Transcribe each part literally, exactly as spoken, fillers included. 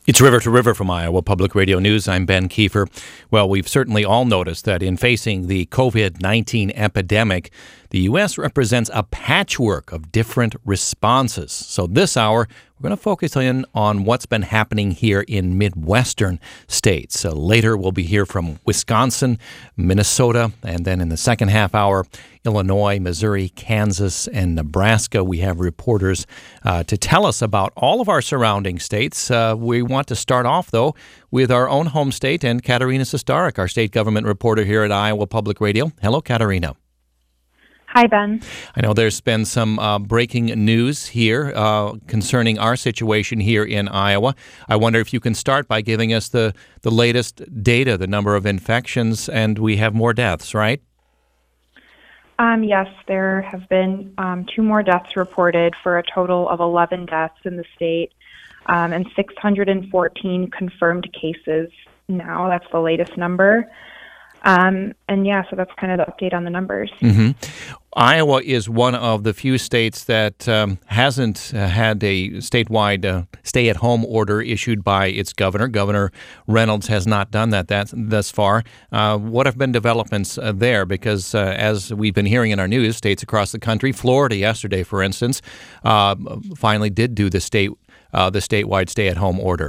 It's River to River from Iowa Public Radio News. I'm Ben Kiefer. Well, we've certainly all noticed that in facing the COVID nineteen epidemic, the U S represents a patchwork of different responses. So this hour, we're going to focus in on what's been happening here in Midwestern states. So later, we'll be here from Wisconsin, Minnesota, and then in the second half hour, Illinois, Missouri, Kansas, and Nebraska. We have reporters uh, to tell us about all of our surrounding states. Uh, we want to start off, though, with our own home state and Katerina Sostarek, our state government reporter here at Iowa Public Radio. Hello, Katerina. Hi, Ben. I know there's been some uh, breaking news here uh, concerning our situation here in Iowa. I wonder if you can start by giving us the, the latest data, the number of infections, and we have more deaths, right? Um, yes, there have been um, two more deaths reported for a total of eleven deaths in the state um, and six hundred fourteen confirmed cases now. That's the latest number. Um, and yeah, so that's kind of the update on the numbers. Mm-hmm. Iowa is one of the few states that um, hasn't uh, had a statewide uh, stay-at-home order issued by its governor. Governor Reynolds has not done that, that thus far. Uh, what have been developments uh, there? Because uh, as we've been hearing in our news, states across the country, Florida yesterday, for instance, uh, finally did do the state uh, the statewide stay-at-home order.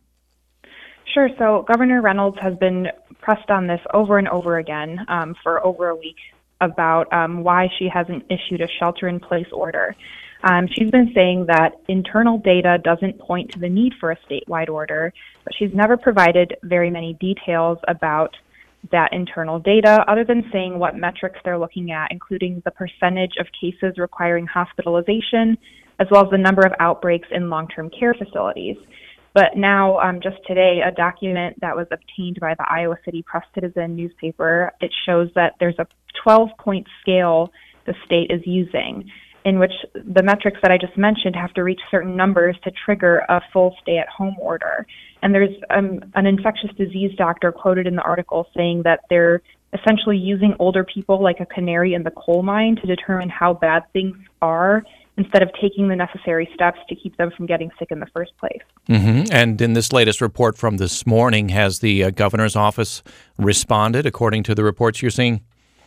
Sure. So Governor Reynolds has been pressed on this over and over again um, for over a week about um, why she hasn't issued a shelter-in-place order. Um, she's been saying that internal data doesn't point to the need for a statewide order, but she's never provided very many details about that internal data other than saying what metrics they're looking at, including the percentage of cases requiring hospitalization, as well as the number of outbreaks in long-term care facilities. But now, um, just today, a document that was obtained by the Iowa City Press-Citizen newspaper, it shows that there's a twelve-point scale the state is using, in which the metrics that I just mentioned have to reach certain numbers to trigger a full stay-at-home order. And there's um, an infectious disease doctor quoted in the article saying that they're essentially using older people like a canary in the coal mine to determine how bad things are, instead of taking the necessary steps to keep them from getting sick in the first place. Mm-hmm. And in this latest report from this morning, has the uh, governor's office responded, according to the reports you're seeing?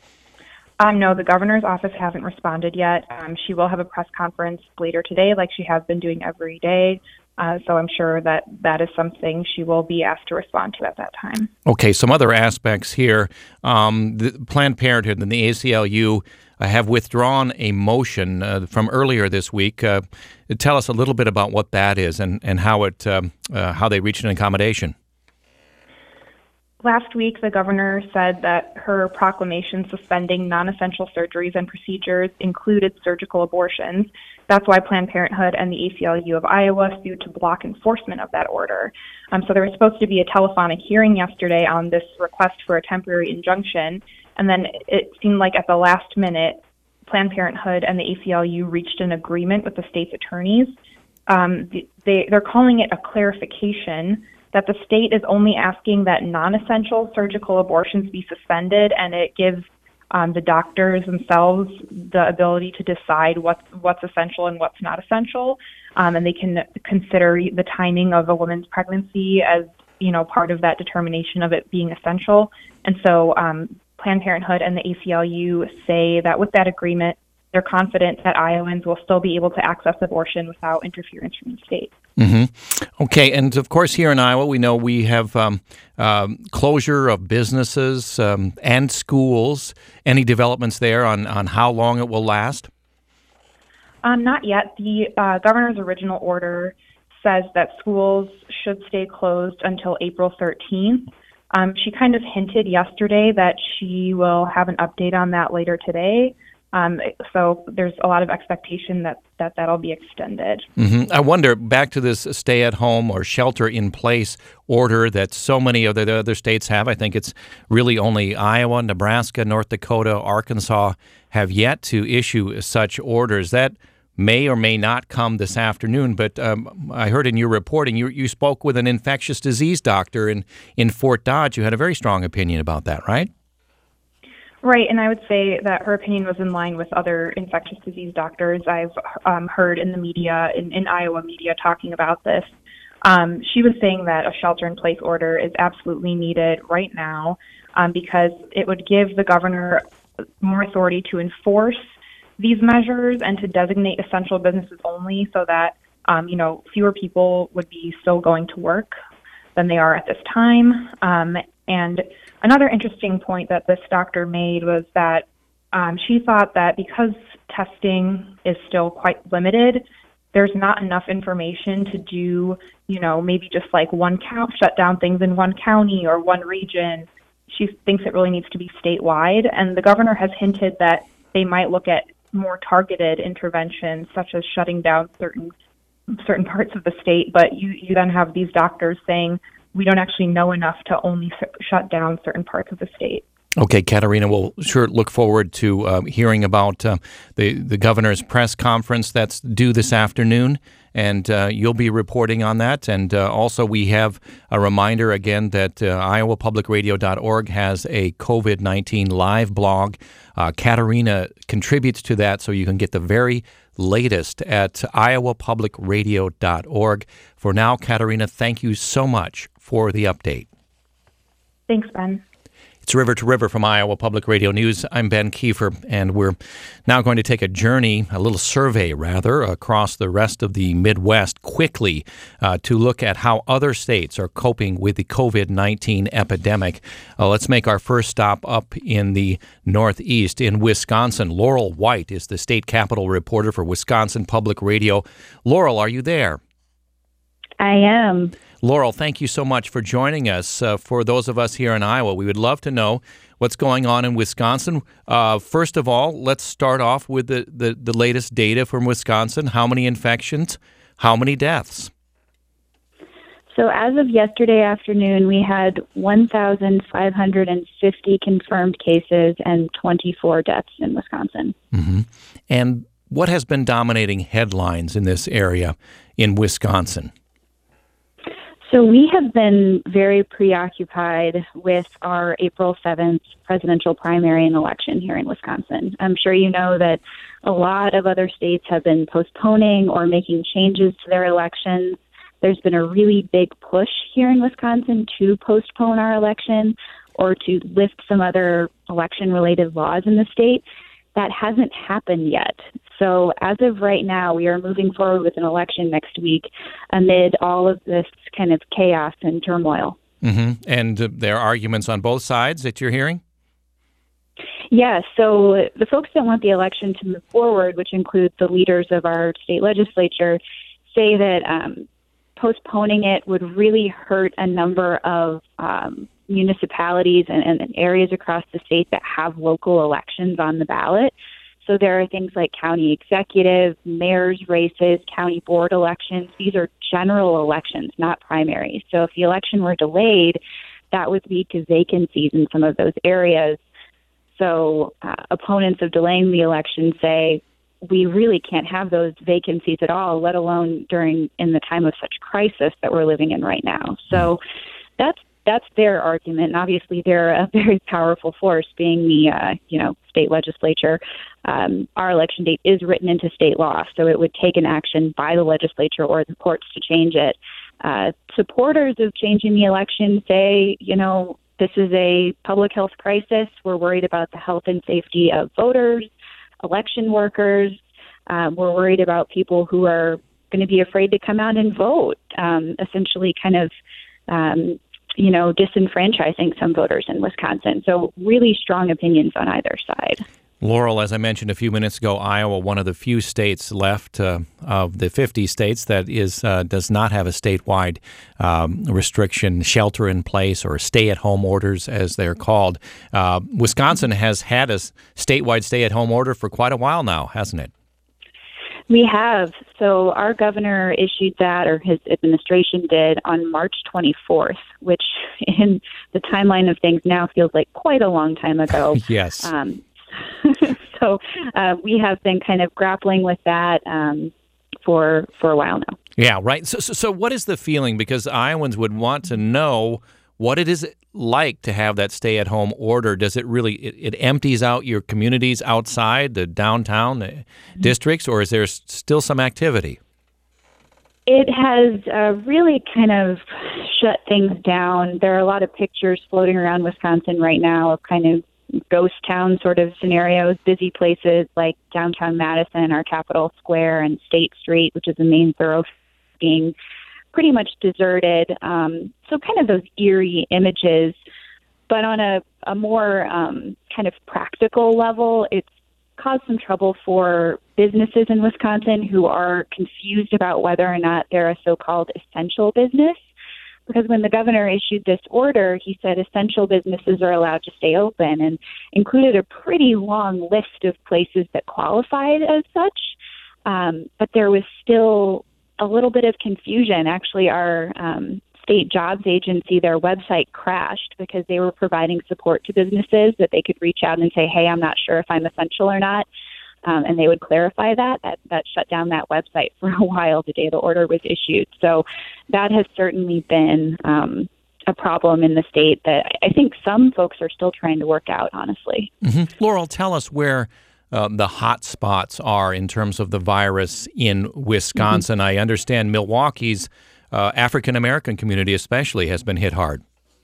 Um, no, the governor's office hasn't responded yet. Um, she will have a press conference later today, like she has been doing every day. Uh, so I'm sure that that is something she will be asked to respond to at that time. Okay, some other aspects here. Um, the Planned Parenthood and the A C L U uh, have withdrawn a motion uh, from earlier this week. Uh, tell us a little bit about what that is and, and how it um, uh, how they reached an accommodation. Last week, the governor said that her proclamation suspending non-essential surgeries and procedures included surgical abortions. That's why Planned Parenthood and the A C L U of Iowa sued to block enforcement of that order. Um, so there was supposed to be a telephonic hearing yesterday on this request for a temporary injunction, and then it seemed like at the last minute, Planned Parenthood and the A C L U reached an agreement with the state's attorneys. Um, they, they're calling it a clarification that the state is only asking that non-essential surgical abortions be suspended, and it gives um, the doctors themselves the ability to decide what's, what's essential and what's not essential, um, and they can consider the timing of a woman's pregnancy as, you know, part of that determination of it being essential. And so um, Planned Parenthood and the A C L U say that with that agreement, they're confident that Iowans will still be able to access abortion without interference from the state. Mm-hmm. Okay, and of course here in Iowa, we know we have um, um, closure of businesses um, and schools. Any developments there on, on how long it will last? Um, not yet. The uh, governor's original order says that schools should stay closed until April thirteenth. Um, she kind of hinted yesterday that she will have an update on that later today. Um, so there's a lot of expectation that, that that'll be extended. Mm-hmm. I wonder, back to this stay-at-home or shelter-in-place order that so many of the other states have. I think it's really only Iowa, Nebraska, North Dakota, Arkansas have yet to issue such orders. That may or may not come this afternoon, but um, I heard in your reporting you, you spoke with an infectious disease doctor in, in Fort Dodge who had a very strong opinion about that, right? Right, and I would say that her opinion was in line with other infectious disease doctors I've um, heard in the media, in, in Iowa media, talking about this. Um, she was saying that a shelter-in-place order is absolutely needed right now um, because it would give the governor more authority to enforce these measures and to designate essential businesses only so that, um, you know, fewer people would be still going to work than they are at this time. Um, and another interesting point that this doctor made was that um, she thought that because testing is still quite limited, there's not enough information to do, you know, maybe just like one count, shut down things in one county or one region. She thinks it really needs to be statewide. And the governor has hinted that they might look at more targeted interventions, such as shutting down certain certain parts of the state. But you, you then have these doctors saying, we don't actually know enough to only sh- shut down certain parts of the state. Okay, Katarina, we'll sure look forward to uh, hearing about uh, the, the governor's press conference that's due this afternoon, and uh, you'll be reporting on that. And uh, also we have a reminder again that uh, Iowa Public Radio dot org has a COVID nineteen live blog. Uh, Katarina contributes to that, so you can get the very latest at Iowa Public Radio dot org. For now, Katarina, thank you so much for the update. Thanks, Ben. It's River to River from Iowa Public Radio News. I'm Ben Kiefer, and we're now going to take a journey, a little survey rather, across the rest of the Midwest quickly uh, to look at how other states are coping with the COVID nineteen epidemic. Uh, let's make our first stop up in the Northeast in Wisconsin. Laurel White is the state capitol reporter for Wisconsin Public Radio. Laurel, are you there? I am. Laurel, thank you so much for joining us. Uh, for those of us here in Iowa, we would love to know what's going on in Wisconsin. Uh, first of all, let's start off with the, the, the latest data from Wisconsin. How many infections? How many deaths? So as of yesterday afternoon, we had one thousand five hundred fifty confirmed cases and twenty-four deaths in Wisconsin. Mm-hmm. And what has been dominating headlines in this area in Wisconsin? So we have been very preoccupied with our April seventh presidential primary and election here in Wisconsin. I'm sure you know that a lot of other states have been postponing or making changes to their elections. There's been a really big push here in Wisconsin to postpone our election or to lift some other election-related laws in the state. That hasn't happened yet. So as of right now, we are moving forward with an election next week amid all of this kind of chaos and turmoil. Mm-hmm. And uh, there are arguments on both sides that you're hearing? Yes. Yeah, so the folks that want the election to move forward, which include the leaders of our state legislature, say that um, postponing it would really hurt a number of um, municipalities and, and areas across the state that have local elections on the ballot. So there are things like county executive, mayor's races, county board elections. These are general elections, not primaries. So if the election were delayed, that would lead to vacancies in some of those areas. So uh, opponents of delaying the election say, we really can't have those vacancies at all, let alone during in the time of such crisis that we're living in right now. So that's That's their argument, and obviously they're a very powerful force, being the uh, you know state legislature. Um, our election date is written into state law, so it would take an action by the legislature or the courts to change it. Uh, supporters of changing the election say, you know, this is a public health crisis. We're worried about the health and safety of voters, election workers. Um, we're worried about people who are going to be afraid to come out and vote, um, essentially kind of um, you know, disenfranchising some voters in Wisconsin. So really strong opinions on either side. Laurel, as I mentioned a few minutes ago, Iowa, one of the few states left uh, of the fifty states that is uh, does not have a statewide um, restriction, shelter in place, or stay-at-home orders, as they're called. Uh, Wisconsin has had a statewide stay-at-home order for quite a while now, hasn't it? We have. So our governor issued that, or his administration did, on March twenty-fourth, which in the timeline of things now feels like quite a long time ago. Yes. Um, so uh, we have been kind of grappling with that um, for for a while now. Yeah, right. So, so, so what is the feeling? Because Iowans would want to know what it is like to have that stay-at-home order. Does it really, it, it empties out your communities outside the downtown the districts, or is there still some activity? It has uh, really kind of shut things down. There are a lot of pictures floating around Wisconsin right now of kind of ghost town sort of scenarios, busy places like downtown Madison, our Capitol Square, and State Street, which is the main thoroughfare, being pretty much deserted. Um, so kind of those eerie images. But on a, a more um, kind of practical level, it's caused some trouble for businesses in Wisconsin who are confused about whether or not they're a so-called essential business. Because when the governor issued this order, he said essential businesses are allowed to stay open and included a pretty long list of places that qualified as such. Um, but there was still a little bit of confusion. Actually, our um, state jobs agency, their website crashed because they were providing support to businesses that they could reach out and say, hey, I'm not sure if I'm essential or not. Um, and they would clarify that. that. That shut down that website for a while the day the order was issued. So that has certainly been um, a problem in the state that I think some folks are still trying to work out, honestly. Mm-hmm. Laurel, tell us where uh, the hot spots are in terms of the virus in Wisconsin. Mm-hmm. I understand Milwaukee's uh, African-American community especially has been hit hard.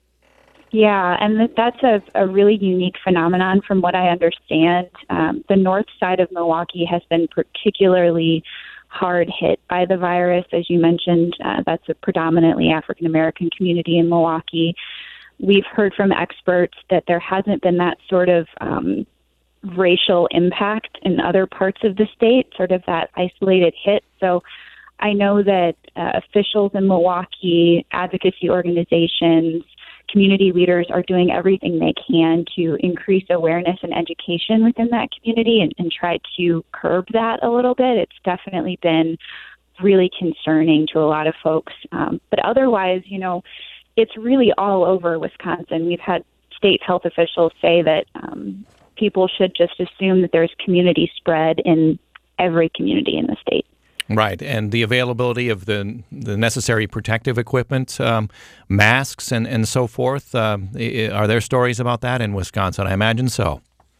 Yeah, and that's a, a really unique phenomenon from what I understand. Um, the north side of Milwaukee has been particularly hard hit by the virus. As you mentioned, uh, that's a predominantly African-American community in Milwaukee. We've heard from experts that there hasn't been that sort of um, racial impact in other parts of the state, sort of that isolated hit. So I know that uh, officials in Milwaukee, advocacy organizations, community leaders are doing everything they can to increase awareness and education within that community and, and try to curb that a little bit. It's definitely been really concerning to a lot of folks. Um, but otherwise, you know, it's really all over Wisconsin. We've had state health officials say that um, people should just assume that there's community spread in every community in the state. Right, and the availability of the the necessary protective equipment, um, masks and, and so forth, uh, are there stories about that in Wisconsin? I imagine so.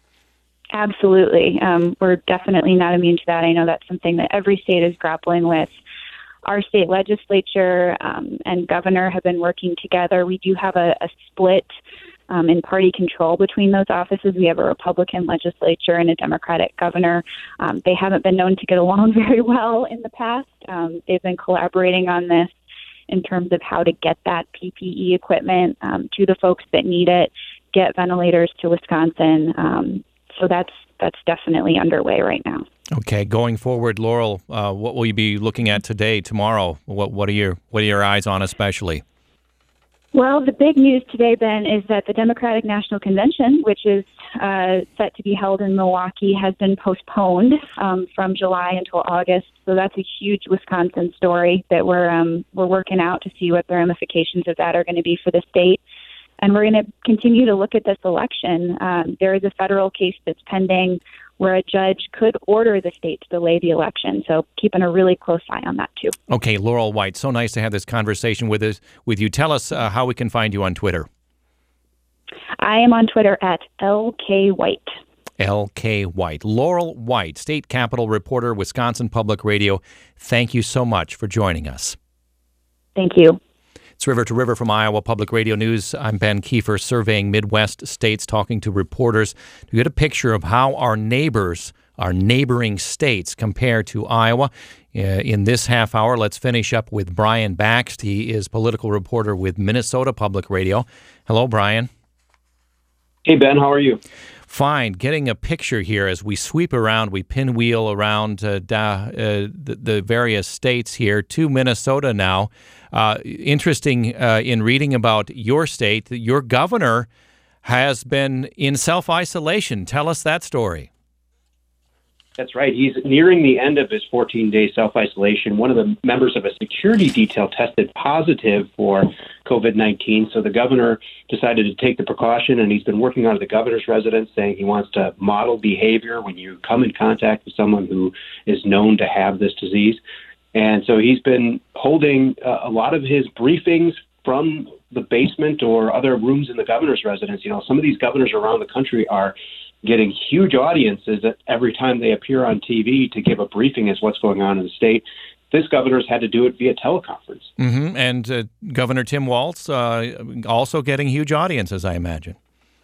Absolutely. Um, we're definitely not immune to that. I know that's something that every state is grappling with. Our state legislature um, and governor have been working together. We do have a, a split Um, in party control between those offices. We have a Republican legislature and a Democratic governor. Um, they haven't been known to get along very well in the past. Um, they've been collaborating on this in terms of how to get that P P E equipment um, to the folks that need it, get ventilators to Wisconsin. Um, so that's that's definitely underway right now. Okay, going forward, Laurel, uh, what will you be looking at today, tomorrow? What what are your what are your eyes on especially? Well, the big news today, Ben, is that the Democratic National Convention, which is uh, set to be held in Milwaukee, has been postponed um, from July until August. So that's a huge Wisconsin story that we're um, we're working out to see what the ramifications of that are going to be for the state. And we're going to continue to look at this election. Um, there is a federal case that's pending where a judge could order the state to delay the election. So keeping a really close eye on that, too. Okay, Laurel White, so nice to have this conversation with us, with you. Tell us uh, how we can find you on Twitter. I am on Twitter at L K White. L K White. Laurel White, State Capitol reporter, Wisconsin Public Radio. Thank you so much for joining us. Thank you. It's River to River from Iowa Public Radio News. I'm Ben Kiefer, surveying Midwest states, talking to reporters to get a picture of how our neighbors, our neighboring states, compare to Iowa. Uh, in this half hour, let's finish up with Brian Bakst. He is political reporter with Minnesota Public Radio. Hello, Brian. Hey, Ben. How are you? Fine. Getting a picture here as we sweep around, we pinwheel around uh, da, uh, the, the various states here to Minnesota now. Uh, interesting uh, in reading about your state, your governor has been in self-isolation. Tell us that story. That's right. He's nearing the end of his fourteen-day self-isolation. One of the members of a security detail tested positive for COVID nineteen, so the governor decided to take the precaution, and he's been working out of the governor's residence, saying he wants to model behavior when you come in contact with someone who is known to have this disease. And so he's been holding uh, a lot of his briefings from the basement or other rooms in the governor's residence. You know, some of these governors around the country are getting huge audiences every time they appear on T V to give a briefing as what's going on in the state. this governor's had to do it via teleconference. Mm-hmm. And uh, Governor Tim Walz uh, also getting huge audiences, I imagine.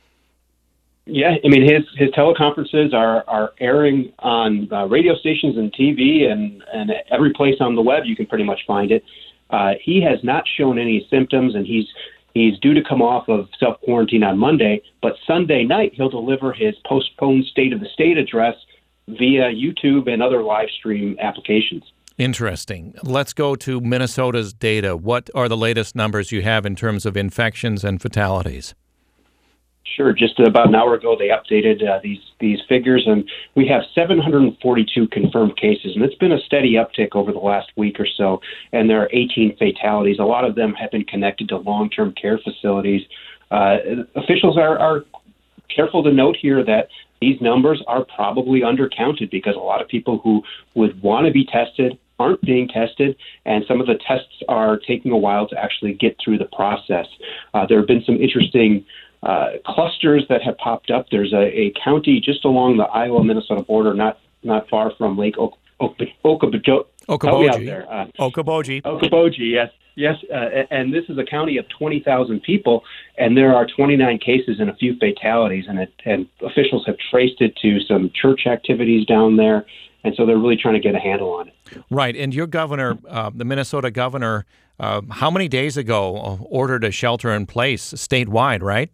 Yeah, I mean, his his teleconferences are, are airing on uh, radio stations and T V and, and every place on the web you can pretty much find it. Uh, he has not shown any symptoms, and he's he's due to come off of self-quarantine on Monday, but Sunday night he'll deliver his postponed State of the State address via YouTube and other live stream applications. Interesting. Let's go to Minnesota's data. What are the latest numbers you have in terms of infections and fatalities? Sure. Just about an hour ago, they updated uh, these these figures, and we have seven hundred forty-two confirmed cases, and it's been a steady uptick over the last week or so, and there are eighteen fatalities. A lot of them have been connected to long-term care facilities. Uh, officials are, are careful to note here that these numbers are probably undercounted because a lot of people who would want to be tested aren't being tested, and some of the tests are taking a while to actually get through the process. Uh, there have been some interesting uh, clusters that have popped up. There's a, a county just along the Iowa-Minnesota border, not not far from Lake o- o- Okoboji. Okoboji. There. Uh, Okoboji. Okoboji, yes. Yes, uh, and this is a county of twenty thousand people, and there are twenty-nine cases and a few fatalities, and, it, and officials have traced it to some church activities down there, and so they're really trying to get a handle on it. Right, and your governor, uh, the Minnesota governor, uh, how many days ago ordered a shelter-in-place statewide, right?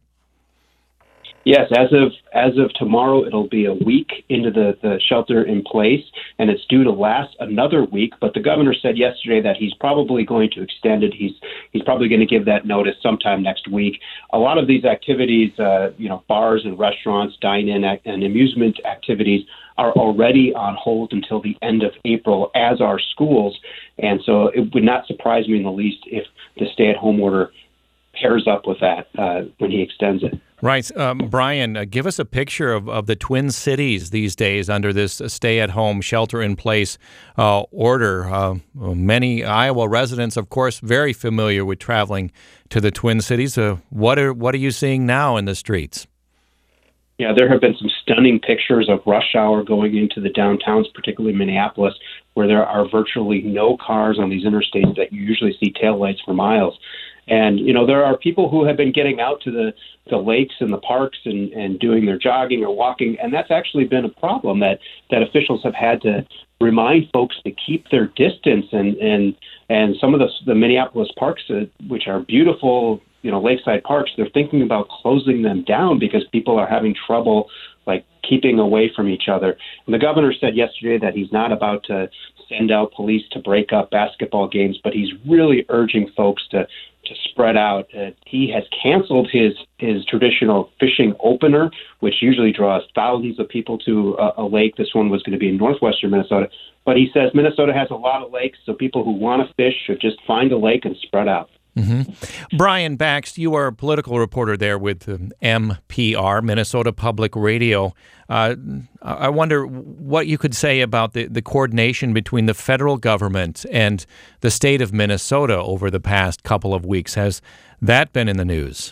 Yes, as of as of tomorrow, it'll be a week into the, the shelter in place, and it's due to last another week. But the governor said yesterday that he's probably going to extend it. He's he's probably going to give that notice sometime next week. A lot of these activities, uh, you know, bars and restaurants, dine-in and amusement activities are already on hold until the end of April, as are schools. And so it would not surprise me in the least if the stay-at-home order pairs up with that uh, when he extends it. Right. Um, Brian, uh, give us a picture of, of the Twin Cities these days under this stay-at-home, shelter-in-place uh, order. Uh, many Iowa residents, of course, very familiar with traveling to the Twin Cities. Uh, what are what are you seeing now in the streets? Yeah, there have been some stunning pictures of rush hour going into the downtowns, particularly Minneapolis, where there are virtually no cars on these interstates that you usually see taillights for miles. And, you know, there are people who have been getting out to the, the lakes and the parks and, and doing their jogging or walking, and that's actually been a problem that, that officials have had to remind folks to keep their distance. And, and, and some of the, the Minneapolis parks, uh, which are beautiful, you know, lakeside parks, they're thinking about closing them down because people are having trouble, like, keeping away from each other. And the governor said yesterday that he's not about to send out police to break up basketball games, but he's really urging folks to to spread out. Uh, he has canceled his his traditional fishing opener, which usually draws thousands of people to a, a lake. This one was going to be in northwestern Minnesota. But he says Minnesota has a lot of lakes, so people who want to fish should just find a lake and spread out. Mm-hmm. Brian Bakst, you are a political reporter there with um, M P R, Minnesota Public Radio. Uh, I wonder what you could say about the, the coordination between the federal government and the state of Minnesota over the past couple of weeks. Has that been in the news?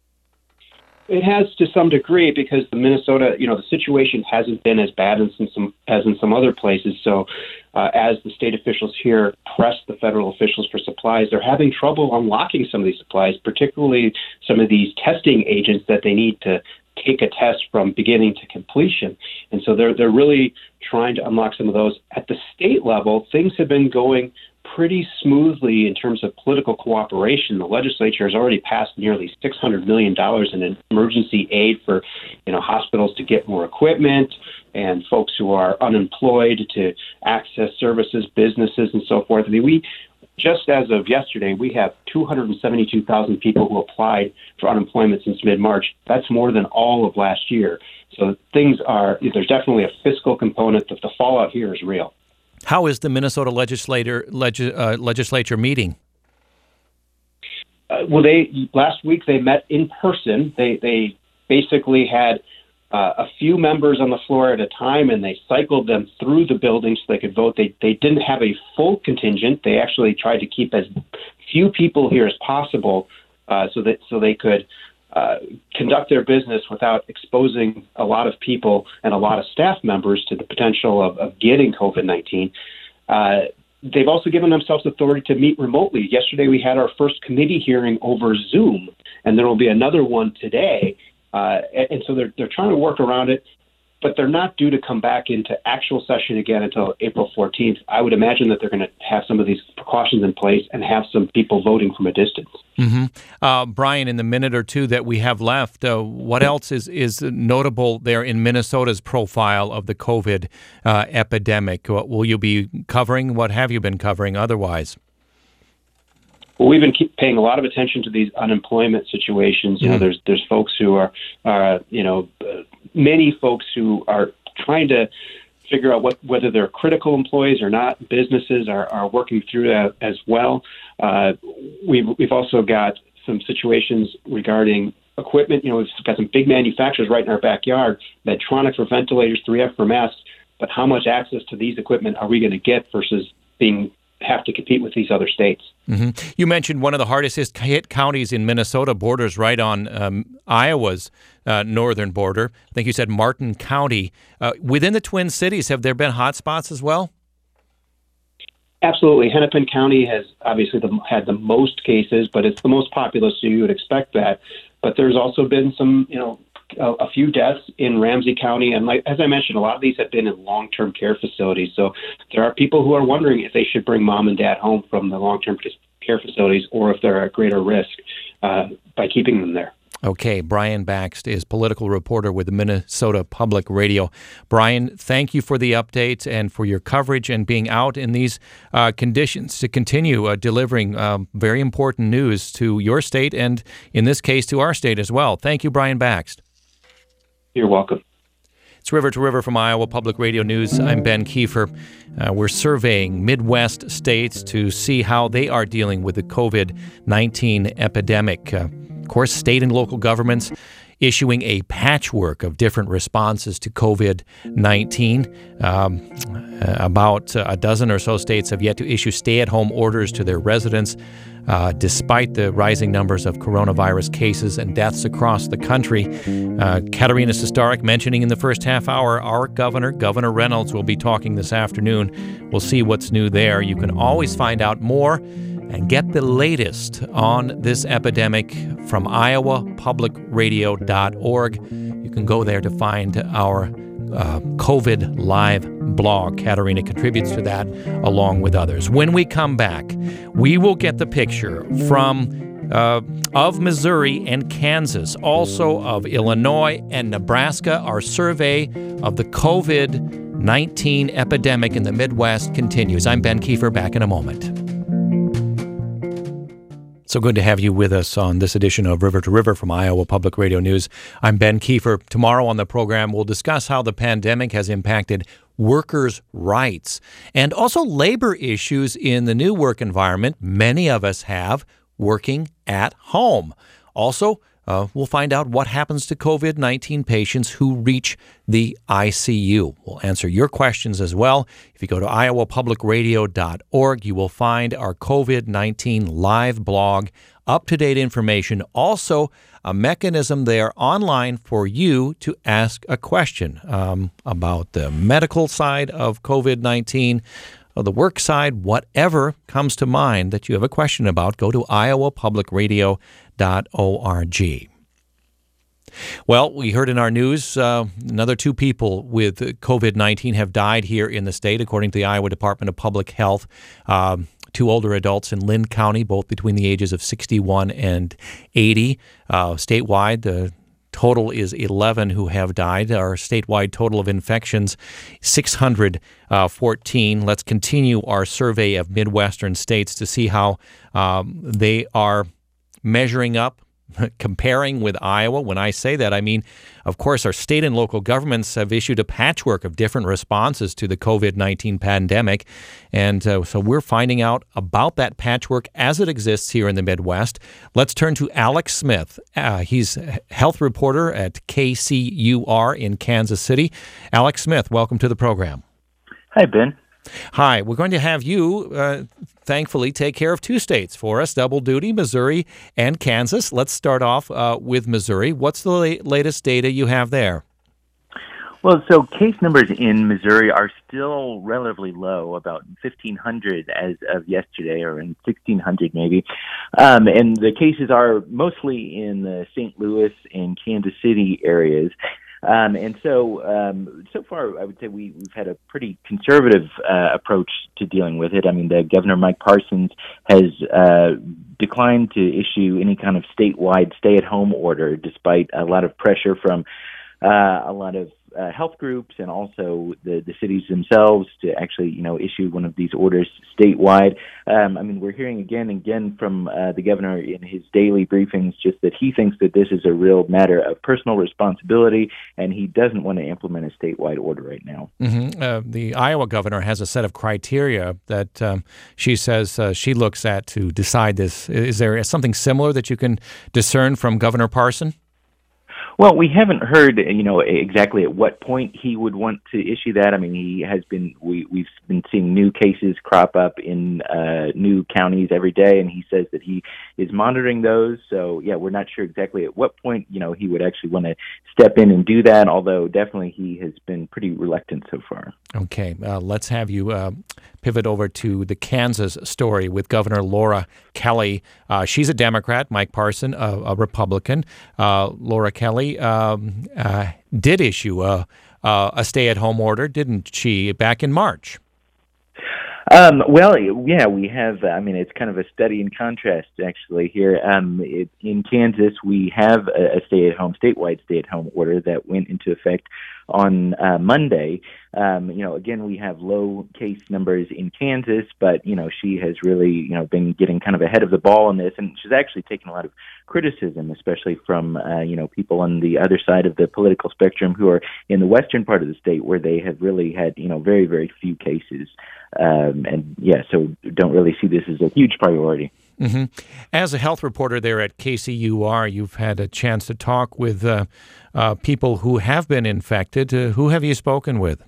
It has to some degree because the Minnesota, you know, the situation hasn't been as bad as in some as in some other places. So uh, as the state officials here press the federal officials for supplies, they're having trouble unlocking some of these supplies, particularly some of these testing agents that they need to take a test from beginning to completion. And so they're they're really trying to unlock some of those. At the state level, things have been going pretty smoothly in terms of political cooperation. The legislature has already passed nearly six hundred million dollars in emergency aid for, you know, hospitals to get more equipment and folks who are unemployed to access services, businesses, and so forth. I mean, we, just as of yesterday, we have two hundred seventy-two thousand people who applied for unemployment since mid-March. That's more than all of last year. So things are, there's definitely a fiscal component. That the fallout here is real. How is the Minnesota legislator leg, uh, legislature meeting? Uh, well, they last week they met in person. They they basically had uh, a few members on the floor at a time, and they cycled them through the building so they could vote. They they didn't have a full contingent. They actually tried to keep as few people here as possible, uh, so that so they could uh, conduct their business without exposing a lot of people and a lot of staff members to the potential of, of getting COVID nineteen. Uh, they've also given themselves authority to meet remotely. Yesterday, we had our first committee hearing over Zoom, and there will be another one today. Uh, and, and so they're they're trying to work around it, but they're not due to come back into actual session again until April fourteenth. I would imagine that they're going to have some of these precautions in place and have some people voting from a distance. Mm-hmm. Uh, Brian, in the minute or two that we have left, uh, what else is, is notable there in Minnesota's profile of the COVID uh, epidemic? What will you be covering? What have you been covering otherwise? Well, we've been keep paying a lot of attention to these unemployment situations. You know, mm-hmm. there's there's folks who are, are you know, uh, many folks who are trying to figure out what whether they're critical employees or not. Businesses are, are working through that as well. Uh, we've we've also got some situations regarding equipment. You know, we've got some big manufacturers right in our backyard, Medtronic for ventilators, three M for masks. But how much access to these equipment are we going to get versus being have to compete with these other states? Mm-hmm. You mentioned one of the hardest hit counties in Minnesota, borders right on um, Iowa's uh, northern border. I think you said Martin County. Uh, within the Twin Cities, have there been hot spots as well? Absolutely. Hennepin County has obviously the, had the most cases, but it's the most populous, so you would expect that. But there's also been some, you know, a, a few deaths in Ramsey County. And like, as I mentioned, a lot of these have been in long-term care facilities. So there are people who are wondering if they should bring mom and dad home from the long-term care facilities or if they're at greater risk uh, by keeping them there. Okay, Brian Bakst is political reporter with the Minnesota Public Radio. Brian, thank you for the updates and for your coverage and being out in these uh, conditions to continue uh, delivering um, very important news to your state and, in this case, to our state as well. Thank you, Brian Bakst. You're welcome. It's River to River from Iowa Public Radio News. I'm Ben Kiefer. Uh, we're surveying Midwest states to see how they are dealing with the COVID nineteen epidemic. Uh, Of course, state and local governments issuing a patchwork of different responses to COVID nineteen. Um, about a dozen or so states have yet to issue stay-at-home orders to their residents, uh, despite the rising numbers of coronavirus cases and deaths across the country. Uh, Katarina Sostaric mentioning in the first half hour, our governor, Governor Reynolds, will be talking this afternoon. We'll see what's new there. You can always find out more and get the latest on this epidemic from iowa public radio dot org. You can go there to find our uh, COVID Live blog. Katarina contributes to that along with others. When we come back, we will get the picture from uh, of Missouri and Kansas, also of Illinois and Nebraska. Our survey of the COVID nineteen epidemic in the Midwest continues. I'm Ben Kiefer, back in a moment. So good to have you with us on this edition of River to River from Iowa Public Radio News. I'm Ben Kiefer. Tomorrow on the program, we'll discuss how the pandemic has impacted workers' rights and also labor issues in the new work environment many of us have working at home. Also, Uh, we'll find out what happens to COVID nineteen patients who reach the I C U. We'll answer your questions as well. If you go to iowa public radio dot org, you will find our COVID nineteen live blog, up-to-date information, also a mechanism there online for you to ask a question um, about the medical side of COVID nineteen, or the work side, whatever comes to mind that you have a question about, go to iowa public radio dot org. Well, we heard in our news uh, another two people with COVID nineteen have died here in the state, according to the Iowa Department of Public Health. Um, two older adults in Lynn County, both between the ages of sixty-one and eighty. Uh, statewide, the total is eleven who have died. Our statewide total of infections, six hundred fourteen. Let's continue our survey of Midwestern states to see how um, they are measuring up, comparing with Iowa. When I say that, I mean, of course, our state and local governments have issued a patchwork of different responses to the COVID nineteen pandemic. And uh, so we're finding out about that patchwork as it exists here in the Midwest. Let's turn to Alex Smith. Uh, he's a health reporter at K C U R in Kansas City. Alex Smith, welcome to the program. Hi, Ben. Hi. We're going to have you, uh, thankfully, take care of two states for us, double duty, Missouri and Kansas. Let's start off uh, with Missouri. What's the la- latest data you have there? Well, so case numbers in Missouri are still relatively low, about fifteen hundred as of yesterday, or in sixteen hundred maybe. Um, and the cases are mostly in the Saint Louis and Kansas City areas. Um, and so, um, so far, I would say we, we've had a pretty conservative uh, approach to dealing with it. I mean, the Governor Mike Parsons has uh, declined to issue any kind of statewide stay-at-home order, despite a lot of pressure from uh, a lot of uh, health groups and also the, the cities themselves to actually, you know, issue one of these orders statewide. Um, I mean, we're hearing again and again from uh, the governor in his daily briefings just that he thinks that this is a real matter of personal responsibility, and he doesn't want to implement a statewide order right now. Mm-hmm. Uh, the Iowa governor has a set of criteria that um, she says uh, she looks at to decide this. Is there something similar that you can discern from Governor Parson? Well, we haven't heard, you know, exactly at what point he would want to issue that. I mean, he has been, we, we've been seeing new cases crop up in uh, new counties every day, and he says that he is monitoring those. So, yeah, we're not sure exactly at what point, you know, he would actually want to step in and do that, although definitely he has been pretty reluctant so far. Okay, uh, let's have you uh, pivot over to the Kansas story with Governor Laura Kelly. Uh, she's a Democrat, Mike Parson, a, a Republican. Uh, Laura Kelly um, uh, did issue a, uh, a stay-at-home order, didn't she, back in March? Um, well, yeah, we have, I mean, it's kind of a study in contrast, actually, here. Um, it, in Kansas, we have a, a stay-at-home, statewide stay-at-home order that went into effect on uh, Monday. Um, you know, again, we have low case numbers in Kansas, but, you know, she has really, you know, been getting kind of ahead of the ball on this, and she's actually taken a lot of criticism, especially from, uh, you know, people on the other side of the political spectrum who are in the western part of the state where they have really had, you know, very, very few cases. Um, and, yeah, so don't really see this as a huge priority. Mm-hmm. As a health reporter there at K C U R, you've had a chance to talk with uh, uh, people who have been infected. Uh, who have you spoken with?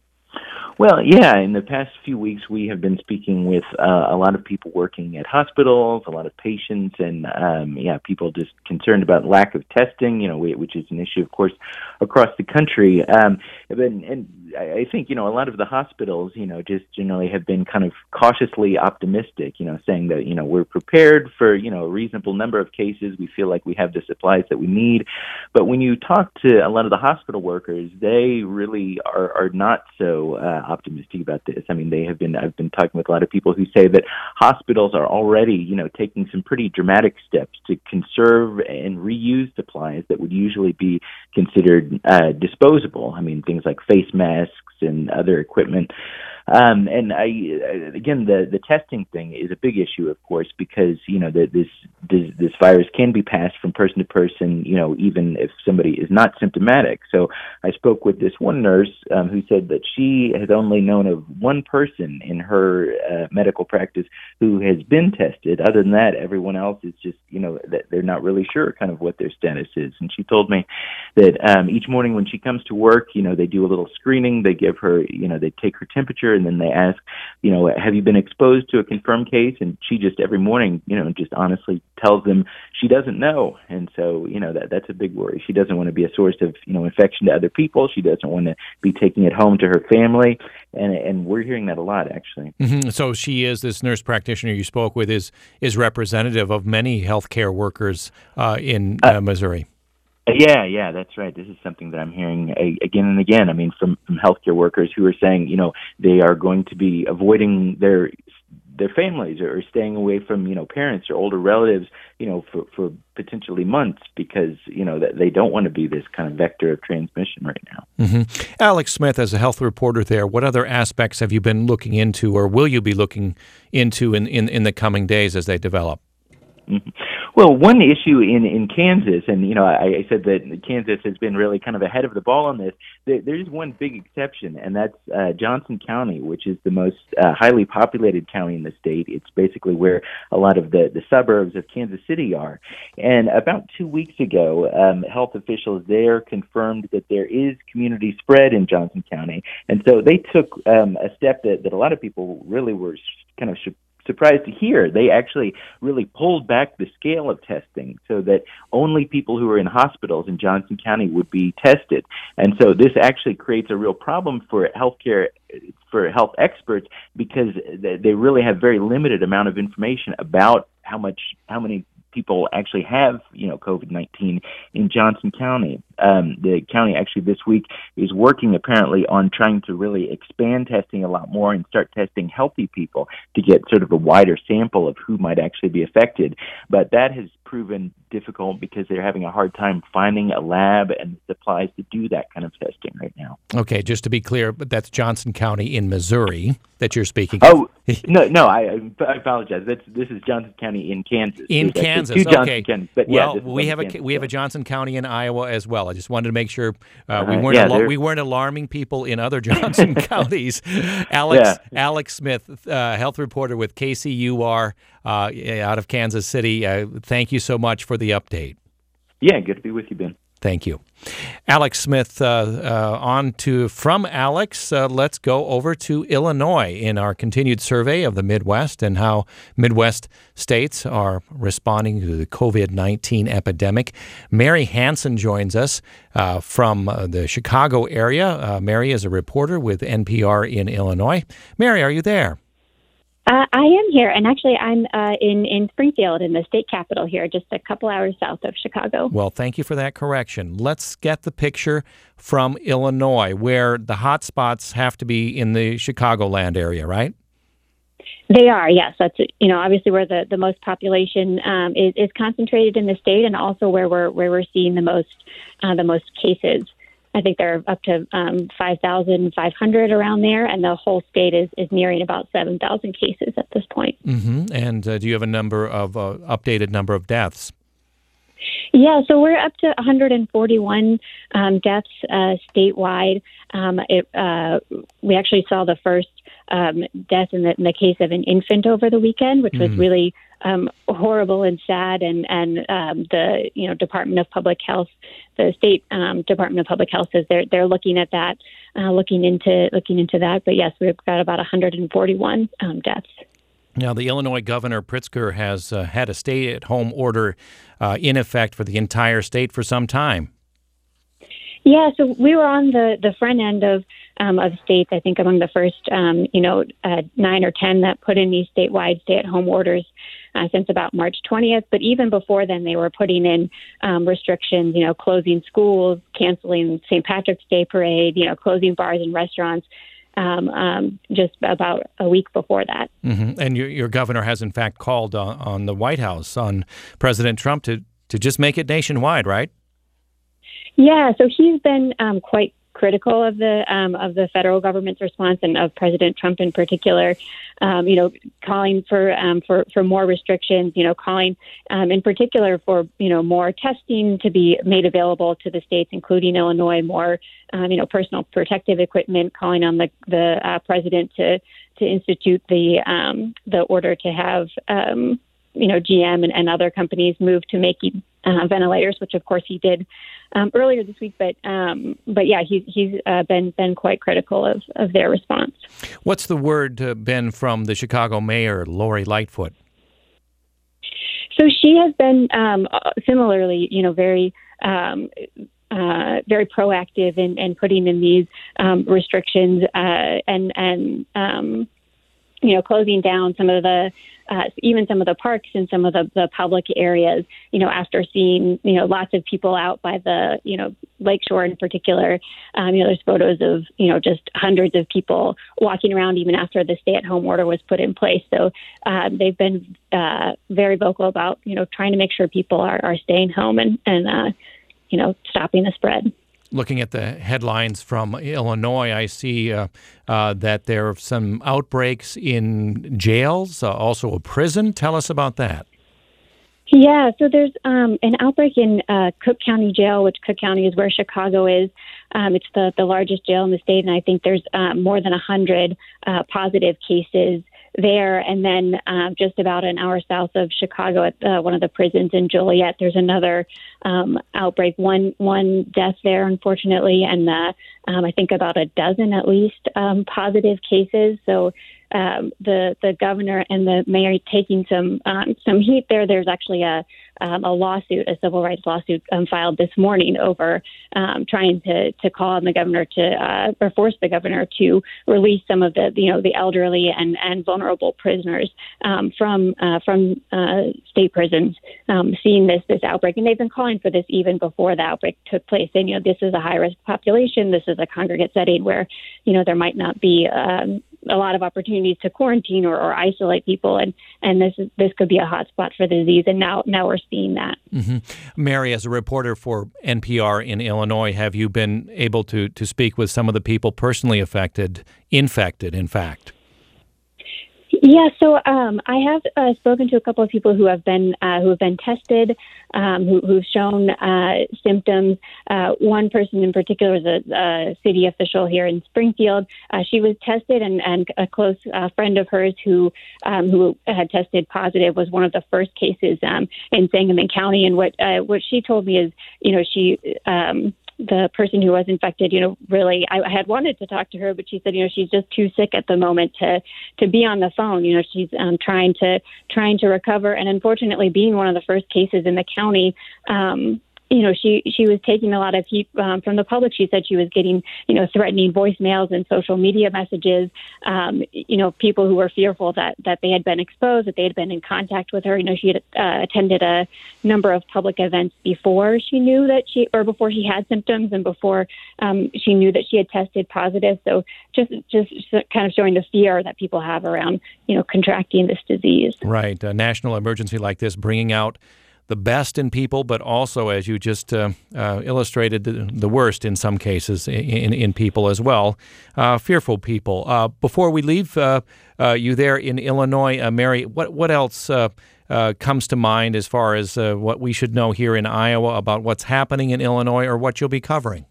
Well, yeah, in the past few weeks, we have been speaking with uh, a lot of people working at hospitals, a lot of patients, and, um, yeah, people just concerned about lack of testing, you know, which is an issue, of course, across the country. Um, and, and I think, you know, a lot of the hospitals, you know, just generally have been kind of cautiously optimistic, you know, saying that, you know, we're prepared for, you know, a reasonable number of cases. We feel like we have the supplies that we need. But when you talk to a lot of the hospital workers, they really are, are not so uh, optimistic about this. I mean, they have been, I've been talking with a lot of people who say that hospitals are already, you know, taking some pretty dramatic steps to conserve and reuse supplies that would usually be considered uh, disposable. I mean, things like face masks and other equipment. Um, and I, again, the, the testing thing is a big issue, of course, because, you know, the, this, this, this virus can be passed from person to person, you know, even if somebody is not symptomatic. So I spoke with this one nurse um, who said that she has only known of one person in her uh, medical practice who has been tested. Other than that, everyone else is just, you know, that they're not really sure kind of what their status is. And she told me that um, each morning when she comes to work, you know, they do a little screening, they give her, you know, they take her temperature, and then they ask, you know, have you been exposed to a confirmed case? And she just every morning, you know, just honestly tells them she doesn't know. And so, you know, that that's a big worry. She doesn't want to be a source of, you know, infection to other people. She doesn't want to be taking it home to her family. And and we're hearing that a lot, actually. Mm-hmm. So she is, this nurse practitioner you spoke with, is is representative of many healthcare workers uh, in uh, Missouri. Yeah, yeah, that's right. This is something that I'm hearing again and again. I mean, from, from healthcare workers who are saying, you know, they are going to be avoiding their their families or staying away from, you know, parents or older relatives, you know, for, for potentially months because, you know, that they don't want to be this kind of vector of transmission right now. Mm-hmm. Alex Smith, as a health reporter there, what other aspects have you been looking into or will you be looking into in, in, in the coming days as they develop? Mm-hmm. Well, one issue in, in Kansas, and, you know, I, I said that Kansas has been really kind of ahead of the ball on this. There, there's one big exception, and that's uh, Johnson County, which is the most uh, highly populated county in the state. It's basically where a lot of the, the suburbs of Kansas City are. And about two weeks ago, um, health officials there confirmed that there is community spread in Johnson County. And so they took um, a step that, that a lot of people really were kind of surprised to hear, they actually really pulled back the scale of testing so that only people who are in hospitals in Johnson County would be tested. And so this actually creates a real problem for healthcare, for health experts, because they really have very limited amount of information about how much, how many people actually have, you know, COVID nineteen in Johnson County. Um, the county actually this week is working apparently on trying to really expand testing a lot more and start testing healthy people to get sort of a wider sample of who might actually be affected. But that has proven difficult because they're having a hard time finding a lab and supplies to do that kind of testing right now. Okay, just to be clear, but that's Johnson County in Missouri that you're speaking oh, of. no, no, I, I apologize. That's, this is Johnson County in Kansas. In There's Kansas, two Johnson okay. Counties, but well, yeah, we have a Kansas, we have a Johnson County in Iowa as well. I just wanted to make sure uh, we Uh, weren't yeah, al- they're- we weren't alarming people in other Johnson counties. Alex Yeah. Alex Smith, uh, health reporter with K C U R uh, out of Kansas City. Uh, thank you so much for the update. Yeah, good to be with you, Ben. Thank you. Alex Smith, uh, uh, on to from Alex, uh, let's go over to Illinois in our continued survey of the Midwest and how Midwest states are responding to the COVID nineteen epidemic. Mary Hansen joins us uh, from uh, the Chicago area. Uh, Mary is a reporter with N P R in Illinois. Mary, are you there? Uh, I am here, and actually I'm uh, in, in Springfield, in the state capital here, just a couple hours south of Chicago. Well, thank you for that correction. Let's get the picture from Illinois, where the hot spots have to be in the Chicagoland area, right? They are, yes. That's, you know, obviously where the, the most population um, is, is concentrated in the state, and also where we're where we're seeing the most uh, the most cases. I think they're up to um, five thousand five hundred around there, and the whole state is, is nearing about seven thousand cases at this point. Mm-hmm. And uh, do you have a number of uh, updated number of deaths? Yeah, so we're up to one hundred forty-one um, deaths uh, statewide. Um, it, uh, we actually saw the first um, death in the, in the case of an infant over the weekend, which mm. was really um, horrible and sad. And and um, the you know Department of Public Health, the state um, Department of Public Health says they're they're looking at that, uh, looking into looking into that. But yes, we've got about one hundred forty-one um, deaths. Now, the Illinois Governor Pritzker has uh, had a stay-at-home order uh, in effect for the entire state for some time. Yeah, so we were on the, the front end of um, of states, I think among the first, um, you know, uh, nine or ten that put in these statewide stay-at-home orders uh, since about March twentieth. But even before then, they were putting in um, restrictions, you know, closing schools, canceling Saint Patrick's Day parade, you know, closing bars and restaurants. Um, um, just about a week before that. Mm-hmm. And your, your governor has, in fact, called on, on the White House, on President Trump, to, to just make it nationwide, right? Yeah, so he's been um, quite critical of the um, of the federal government's response and of President Trump in particular. Um, you know, calling for um, for for more restrictions. You know, calling um, in particular for you know more testing to be made available to the states, including Illinois. More um, you know personal protective equipment. Calling on the the uh, president to to institute the um, the order to have um, you know G M and, and other companies move to making uh, ventilators, which of course he did um, earlier this week. But um, but yeah, he's he's uh, been been quite critical of, of their response. What's the word uh, been from the Chicago mayor, Lori Lightfoot? So she has been um, similarly, you know, very. Um, Uh, very proactive in, in putting in these um, restrictions uh, and and um, you know closing down some of the uh, even some of the parks and some of the, the public areas. You know, after seeing you know lots of people out by the you know lakeshore in particular. Um, you know, there's photos of you know just hundreds of people walking around even after the stay-at-home order was put in place. So uh, they've been uh, very vocal about you know trying to make sure people are, are staying home and and. Uh, you know, stopping the spread. Looking at the headlines from Illinois, I see uh, uh, that there are some outbreaks in jails, uh, also a prison. Tell us about that. Yeah, so there's um, an outbreak in uh, Cook County Jail, which Cook County is where Chicago is. Um, it's the, the largest jail in the state, and I think there's uh, more than one hundred uh, positive cases there. And then um, just about an hour south of Chicago at uh, one of the prisons in Joliet, there's another um, outbreak, one one death there, unfortunately, and uh, um, I think about a dozen at least um, positive cases. So um, the the governor and the mayor taking some um, some heat there. There's actually a um, a lawsuit, a civil rights lawsuit um, filed this morning over um, trying to to call on the governor to uh, or force the governor to release some of the you know the elderly and, and vulnerable prisoners um, from uh, from uh, state prisons. Um, seeing this this outbreak, and they've been calling for this even before the outbreak took place. And you know this is a high risk population. This is a congregate setting where you know there might not be um, a lot of opportunities to quarantine or, or isolate people, and and this is this could be a hot spot for the disease. And now now we're seeing that. Mm-hmm. Mary, as a reporter for N P R in Illinois, have you been able to to speak with some of the people personally affected, infected, in fact? Yeah, so um, I have uh, spoken to a couple of people who have been uh, who have been tested, um, who, who've shown uh, symptoms. Uh, one person in particular is a, a city official here in Springfield. Uh, she was tested, and, and a close uh, friend of hers who um, who had tested positive was one of the first cases um, in Sangamon County. And what uh, what she told me is, you know, she. Um, the person who was infected, you know, really, I had wanted to talk to her, but she said, you know, she's just too sick at the moment to, to be on the phone. You know, she's um, trying to, trying to recover. And unfortunately, being one of the first cases in the county, um, you know, she, she was taking a lot of heat um, from the public. She said she was getting, you know, threatening voicemails and social media messages, um, you know, people who were fearful that, that they had been exposed, that they had been in contact with her. You know, she had uh, attended a number of public events before she knew that she, or before she had symptoms and before um, she knew that she had tested positive. So just, just kind of showing the fear that people have around, you know, contracting this disease. Right. A national emergency like this, bringing out the best in people, but also, as you just uh, uh, illustrated, the, the worst in some cases in, in people as well, uh, fearful people. Uh, before we leave uh, uh, you there in Illinois, uh, Mary, what, what else uh, uh, comes to mind as far as uh, what we should know here in Iowa about what's happening in Illinois or what you'll be covering?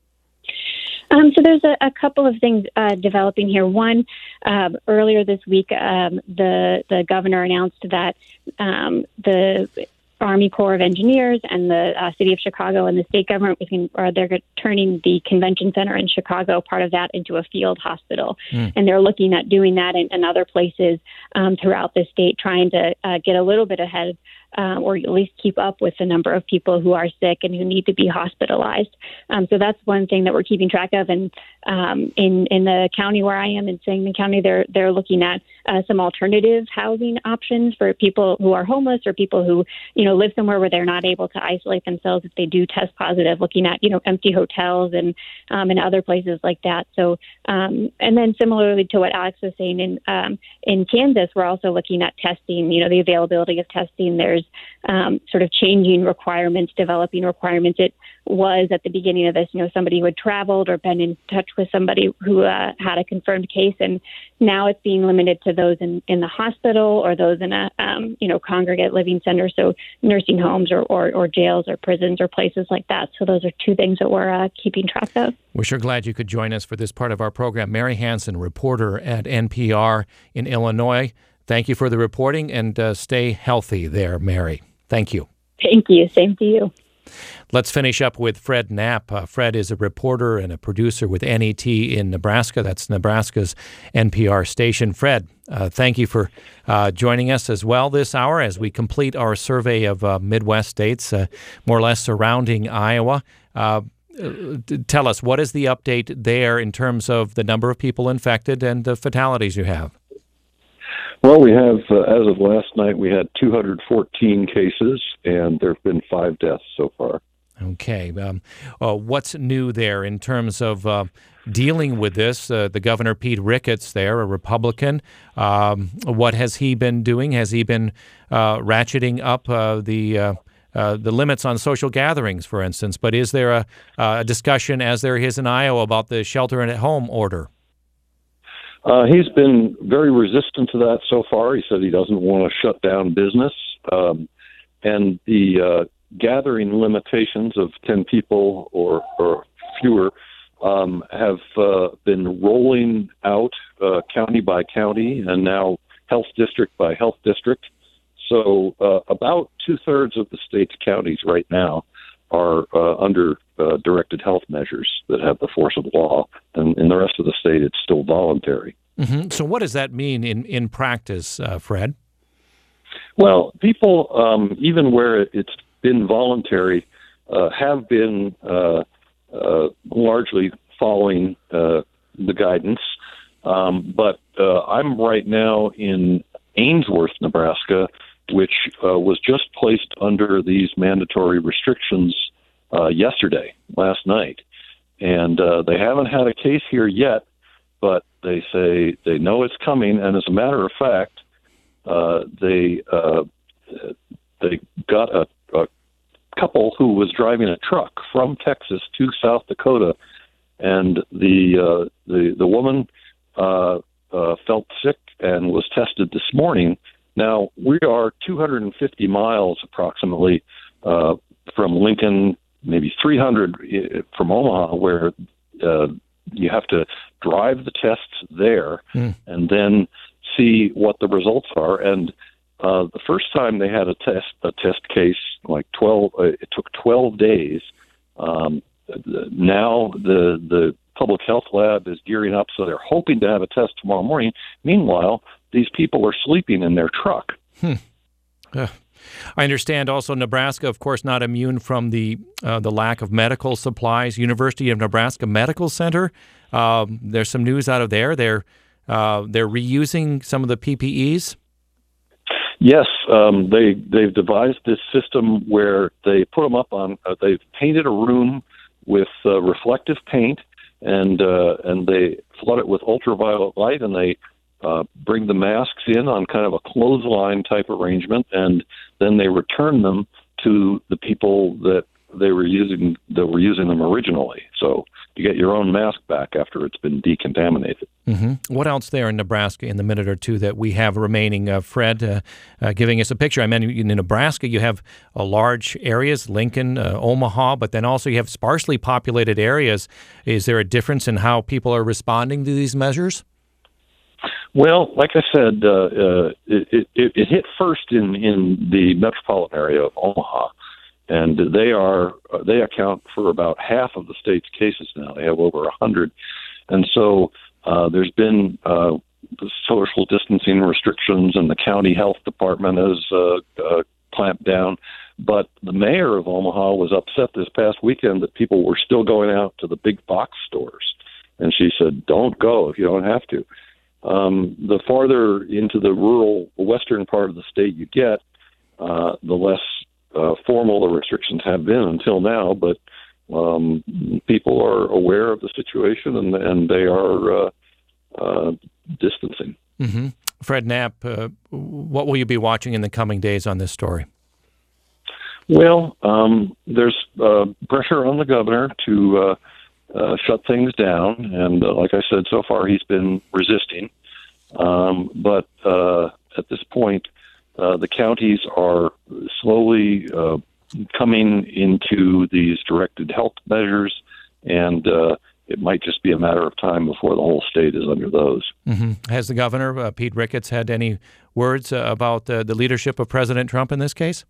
Um, so there's a, a couple of things uh, developing here. One, um, earlier this week, um, the, the governor announced that um, the Army Corps of Engineers and the uh, city of Chicago and the state government, can, or they're turning the convention center in Chicago, part of that, into a field hospital. Mm. And they're looking at doing that in, in other places um, throughout the state, trying to uh, get a little bit ahead Uh, or at least keep up with the number of people who are sick and who need to be hospitalized. Um, so that's one thing that we're keeping track of. And um, in in the county where I am, in Sangamon County, they're they're looking at uh, some alternative housing options for people who are homeless or people who you know live somewhere where they're not able to isolate themselves if they do test positive. Looking at you know empty hotels and um, and other places like that. So um, and then similarly to what Alex was saying in um, in Kansas, we're also looking at testing. You know the availability of testing. There's Um, sort of changing requirements, developing requirements. It was at the beginning of this, you know, somebody who had traveled or been in touch with somebody who uh, had a confirmed case, and now it's being limited to those in, in the hospital or those in a, um, you know, congregate living center, so nursing homes or, or, or jails or prisons or places like that. So those are two things that we're uh, keeping track of. We're sure glad you could join us for this part of our program. Mary Hansen, reporter at N P R in Illinois. Thank you for the reporting, and uh, stay healthy there, Mary. Thank you. Thank you. Same to you. Let's finish up with Fred Knapp. Uh, Fred is a reporter and a producer with N E T in Nebraska. That's Nebraska's N P R station. Fred, uh, thank you for uh, joining us as well this hour as we complete our survey of uh, Midwest states, uh, more or less surrounding Iowa. Uh, tell us, what is the update there in terms of the number of people infected and the fatalities you have? Well, we have, uh, as of last night, we had two hundred fourteen cases, and there have been five deaths so far. Okay. Um, uh, what's new there in terms of uh, dealing with this? Uh, the Governor, Pete Ricketts there, a Republican, um, what has he been doing? Has he been uh, ratcheting up uh, the uh, uh, the limits on social gatherings, for instance? But is there a, a discussion, as there is in Iowa, about the shelter-at-home order? Uh, he's been very resistant to that so far. He said he doesn't want to shut down business. Um, and the uh, gathering limitations of ten people or, or fewer um, have uh, been rolling out uh, county by county and now health district by health district. So uh, about two-thirds of the state's counties right now are uh, under uh, directed health measures that have the force of law, and in the rest of the state, it's still voluntary. Mm-hmm. So what does that mean in, in practice, uh, Fred? Well, people, um, even where it's been voluntary, uh, have been uh, uh, largely following uh, the guidance. Um, but uh, I'm right now in Ainsworth, Nebraska, which uh, was just placed under these mandatory restrictions uh, yesterday, last night. And uh, they haven't had a case here yet, but they say they know it's coming. And as a matter of fact, uh, they uh, they got a, a couple who was driving a truck from Texas to South Dakota, and the uh, the the woman uh, uh, felt sick and was tested this morning. Now, we are two hundred fifty miles approximately uh, from Lincoln, maybe three hundred from Omaha, where uh, you have to drive the tests there mm. and then see what the results are. And uh, the first time they had a test, a test case, like twelve, uh, it took twelve days. Um, now the the public health lab is gearing up, so they're hoping to have a test tomorrow morning. Meanwhile, these people are sleeping in their truck. Hmm. Uh, I understand also Nebraska, of course, not immune from the uh, the lack of medical supplies. University of Nebraska Medical Center, um, there's some news out of there. They're uh, they're reusing some of the P P Es. Yes, um, they they've devised this system where they put them up on. Uh, they've painted a room with uh, reflective paint, and uh, and they flood it with ultraviolet light, and they Uh, bring the masks in on kind of a clothesline type arrangement, and then they return them to the people that they were using that were using them originally. So you get your own mask back after it's been decontaminated. Mm-hmm. What else there in Nebraska in the minute or two that we have remaining? Uh, Fred, uh, uh, giving us a picture. I mean, in Nebraska, you have uh, large areas, Lincoln, uh, Omaha, but then also you have sparsely populated areas. Is there a difference in how people are responding to these measures? Well, like I said, uh, uh, it, it, it hit first in, in the metropolitan area of Omaha, and they are uh, they account for about half of the state's cases now. They have over a hundred, and so uh, there's been uh, social distancing restrictions, and the county health department has uh, uh, clamped down. But the mayor of Omaha was upset this past weekend that people were still going out to the big box stores, and she said, "Don't go if you don't have to." Um, the farther into the rural western part of the state you get, uh, the less uh, formal the restrictions have been until now. But um, people are aware of the situation, and, and they are uh, uh, distancing. Mm-hmm. Fred Knapp, uh, what will you be watching in the coming days on this story? Well, um, there's uh, pressure on the governor to uh, Uh, shut things down, and uh, like I said, so far he's been resisting. Um, but uh, at this point, uh, the counties are slowly uh, coming into these directed health measures, and uh, it might just be a matter of time before the whole state is under those. Mm-hmm. Has the governor, uh, Pete Ricketts, had any words uh, about uh, the leadership of President Trump in this case?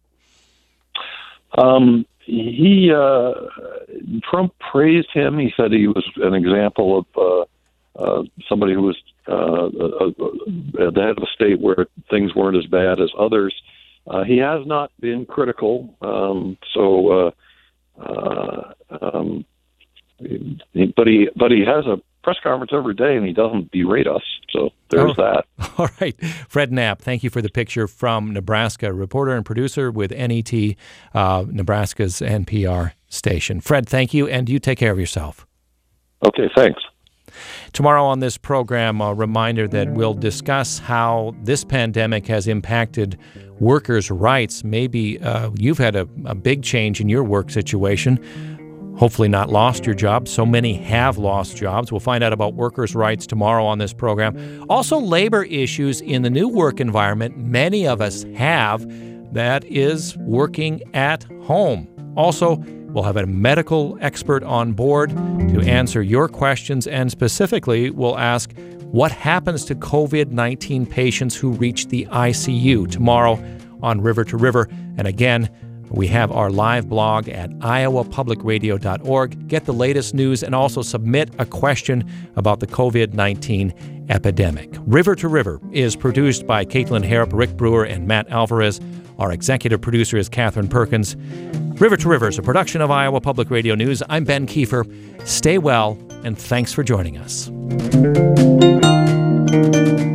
Um, he, uh, Trump praised him. He said he was an example of uh, uh, somebody who was uh, uh, the head of a state where things weren't as bad as others. Uh, he has not been critical. Um, so, uh, uh, um, he, but he, but he has a press conference every day, and he doesn't berate us. So there's oh. that. All right. Fred Knapp, thank you for the picture from Nebraska, reporter and producer with N E T, uh, Nebraska's N P R station. Fred, thank you, and you take care of yourself. Okay, thanks. Tomorrow on this program, a reminder that we'll discuss how this pandemic has impacted workers' rights. Maybe uh, you've had a, a big change in your work situation. Hopefully not lost your job. So many have lost jobs. We'll find out about workers' rights tomorrow on this program. Also, labor issues in the new work environment many of us have, that is working at home. Also, we'll have a medical expert on board to answer your questions, and specifically, we'll ask what happens to COVID nineteen patients who reach the I C U tomorrow on River to River. And again, We have our live blog at iowa public radio dot org. Get the latest news and also submit a question about the covid nineteen epidemic. River to River is produced by Caitlin Harrop, Rick Brewer, and Matt Alvarez. Our executive producer is Catherine Perkins. River to River is a production of Iowa Public Radio News. I'm Ben Kiefer. Stay well, and thanks for joining us.